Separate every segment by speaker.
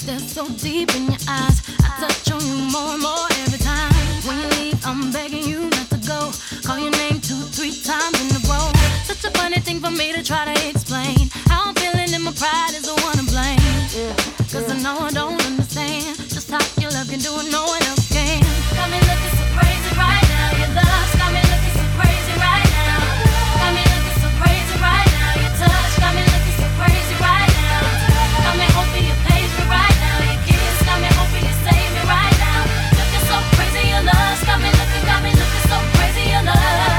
Speaker 1: that's so deep in your eyes. I touch on you more and more every time. When you leave, I'm begging you not to go. Call your name 2-3 times in a row. Such a funny thing for me to try to explain. How I'm feeling and my pride is the one to blame. Cause I know I don't understand just how your love can do it, no one else can. Got me looking so crazy right now. Your love's got me looking so crazy right now. Got me looking so crazy right now. Your touch got me looking so crazy right now. Got me hoping you page me right now. Your kiss got me hoping you save me right now. Looking so crazy, your love's got me looking so crazy, your love.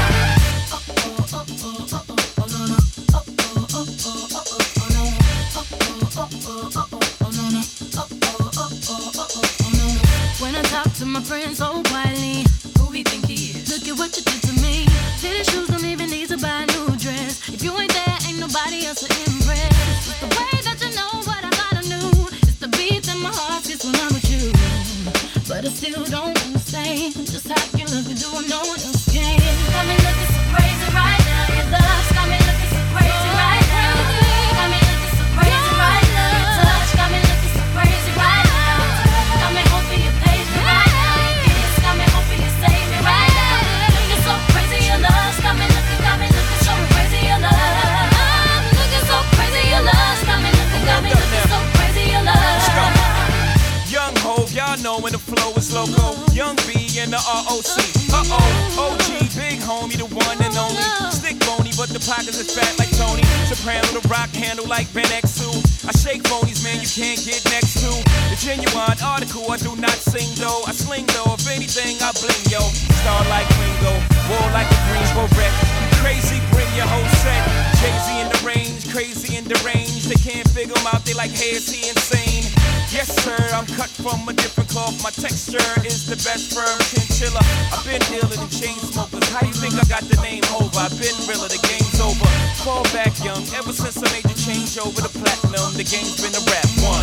Speaker 1: When I talk to my friends so quietly, who he think he is? Look at what you did to me. Fitted shoes don't even need to buy a new dress. If you ain't there, ain't nobody else to impress. It's the way that you know what I thought I knew. It's the beat that my heart gets when I'm with you. But I still don't understand just how you look and do what no one else can. Got me looking so crazy right now. Your love's got me looking so crazy right now. Got me looking so crazy right now. Your touch got me looking so crazy right now. Got me hoping you page me right now. Your kiss got me hoping you save me right now. Looking so crazy, your love's got me looking so crazy, your love. I'm looking so crazy, your love's got me looking so crazy, your love.
Speaker 2: Young Hov, y'all know when the flow is loco. Young B and the ROC. OG, big homie, the one and only. Stick bony, but the pockets is fat like Tony. Soprano, the rock handle like Ben X2. I shake phonies, man, you can't get next to. The genuine article, I do not sing though. I sling though, if anything, I bling yo. Star like Ringo, war like a Greensboro wreck. Crazy, bring your whole set. Jay-Z in the range, crazy in the range. They can't figure him out, they like, hey, is he insane? Yes, sir, I'm cut from a different cloth. My texture is the best firm chinchilla. I've been dealing in chain smokers. How you think I got the name over? I've been realer, the game's over. Fall back young, ever since I made the change over to platinum. The game's been a rap one.